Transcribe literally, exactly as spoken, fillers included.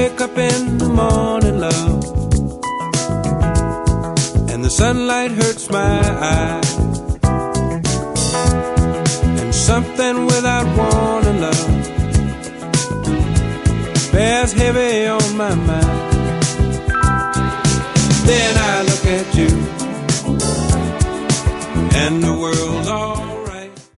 wake up in the morning, love, and the sunlight hurts my eyes, and something without warning, love, bears heavy on my mind.